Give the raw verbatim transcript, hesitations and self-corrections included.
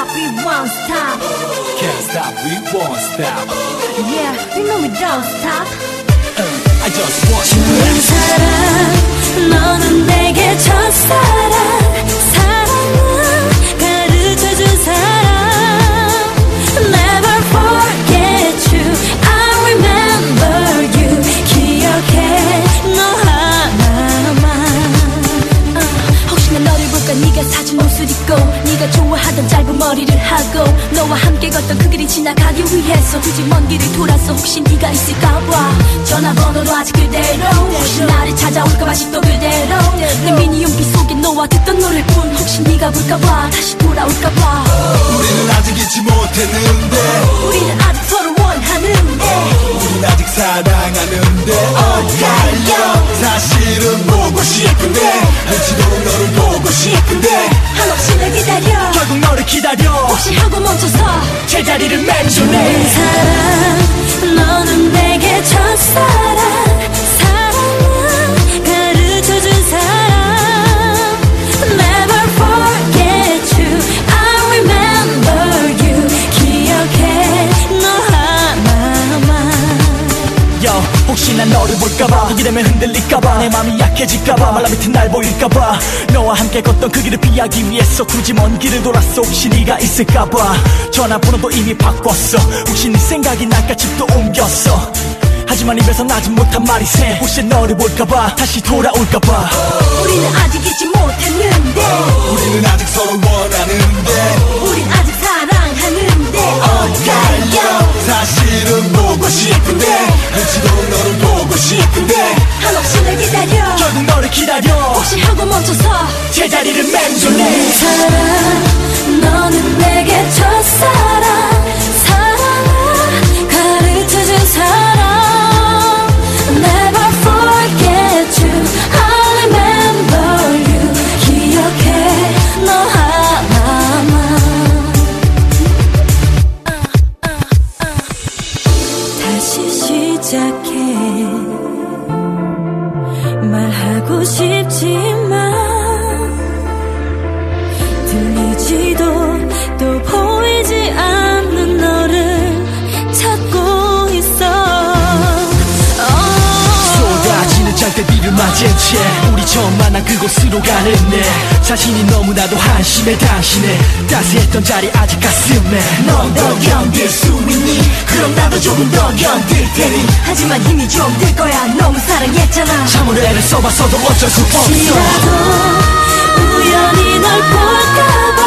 stop, we won't stop. Can't stop, we won't stop. Yeah, you know we don't stop. uh, I just want you. 좋은 사람, 너는 내게 첫사랑. 사랑은 가르쳐준 사람. Never forget you, I remember you. 기억해, 너 하나만. uh, 혹시나 너를 볼까 네가 사준 옷을 입고 네가 좋아하던 짧은 머리를 하고 너와 함께 걷던 그 길이 지나가기 위해서 굳이 먼 길을 돌아서 혹시 네가 있을까봐 전화번호도 아직 그대로 혹시 나를 찾아올까봐 아직도 그대로 내 미니 용기 속에 너와 듣던 노래뿐 혹시 네가 볼까봐 다시 돌아올까봐 우리는 아직 잊지 못했는데 우리는 아직 서로 원하는데 우리는 아직 사랑하는데 엇갈려 사실은 보고 싶은데 눈치도록 너를 보고 싶은데 한없이 날 기다려 결국 너를 기다려 혹시 하고 멈춰서 제자리를 맹존해 사랑 너는 내게 첫사랑 사랑은 가르쳐준 사람 Never forget you I remember you 기억해 너 하나만 Yo, 혹시 난 너를 볼까봐 보게 되면 흔들릴까봐 내 맘이 약해질까봐 말라 밑에 날 보일까봐 너와 함께 걷던 그 길을 피하기 위해서 굳이 먼 길을 돌았어 혹시 네가 있을까봐 전화번호도 이미 바꿨어 혹시 네 생각이 날까 집도 옮겼어 하지만 입에서 나지 못한 말이 새 혹시 너를 볼까봐 다시 돌아올까봐 우리는 아직 잊지 못했는데 우리는 아직 서로 원하는데 우린 아직 사랑하는데 엇갈려 사실은 보고 싶은데 눈치도록 너를 보고 싶은데 한없이 날 기다려 결국 너를 기다려 혹시 하고 멈춰서 제자리를 맹존해 사랑 너는 내게 첫사랑 사랑을 가르쳐준 사람 Never forget you I remember you 기억해 너 하나만 다시 시작해 말하고 싶지만 들리지도 또 보이지 않는 너를 찾고 있어 쏟아지는 장대비를 맞은 채 우리 처음 만난 그곳으로 가는 내 자신이 너무나도 한심해 당신의 따스했던 자리 아직 가슴에 넌 더 견딜 수 있니 그럼 나도 조금 더 견딜 테니 하지만 힘이 좀 들 거야 너무 사랑했잖아 참으로 애를 써봤어도 어쩔 수 없어 혹시라도 우연히 널 볼까봐